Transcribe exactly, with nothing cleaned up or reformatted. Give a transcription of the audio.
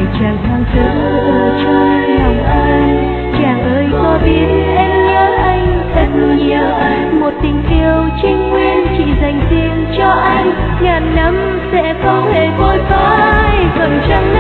chàng hoang sơ trong lòng anh. Chàng ơi có biết em nhớ anh thật nhiều, một tình yêu trinh nguyên chỉ dành riêng cho anh, ngàn năm sẽ không hề phôi phai. Vầng trăng